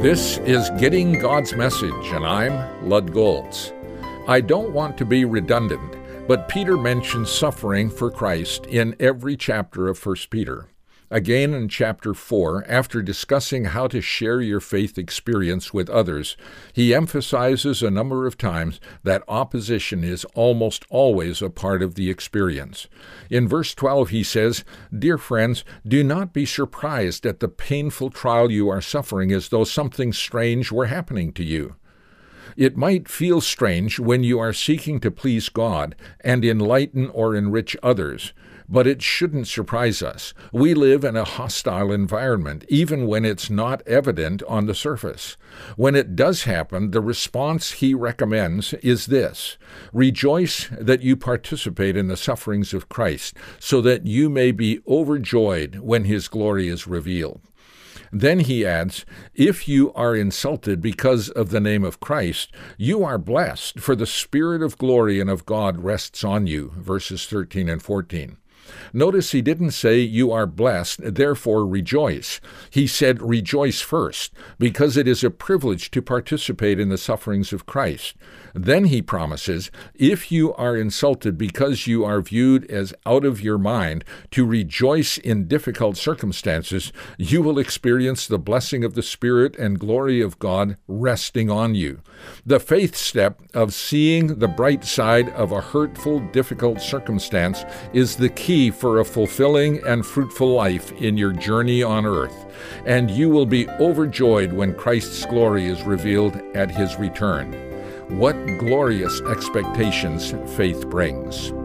This is Getting God's Message, and I'm Lud Goltz. I don't want to be redundant, but Peter mentions suffering for Christ in every chapter of 1 Peter. Again in chapter 4, after discussing how to share your faith experience with others, he emphasizes a number of times that opposition is almost always a part of the experience. In verse 12 he says, "Dear friends, do not be surprised at the painful trial you are suffering as though something strange were happening to you." It might feel strange when you are seeking to please God and enlighten or enrich others, but it shouldn't surprise us. We live in a hostile environment, even when it's not evident on the surface. When it does happen, the response he recommends is this: rejoice that you participate in the sufferings of Christ, so that you may be overjoyed when his glory is revealed. Then he adds, if you are insulted because of the name of Christ, you are blessed, for the Spirit of glory and of God rests on you, verses 13 and 14. Notice he didn't say you are blessed, therefore rejoice. He said rejoice first, because it is a privilege to participate in the sufferings of Christ. Then he promises, if you are insulted because you are viewed as out of your mind, to rejoice in difficult circumstances, you will experience the blessing of the Spirit and glory of God resting on you. The faith step of seeing the bright side of a hurtful, difficult circumstance is the key for a fulfilling and fruitful life in your journey on earth, and you will be overjoyed when Christ's glory is revealed at his return. What glorious expectations faith brings.